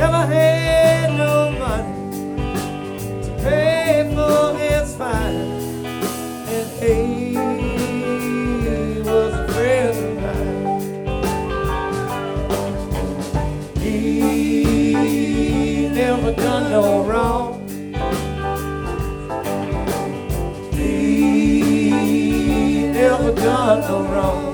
never had no money to pay for his fine, and he was a friend of mine. He never done no wrong. He never done no wrong.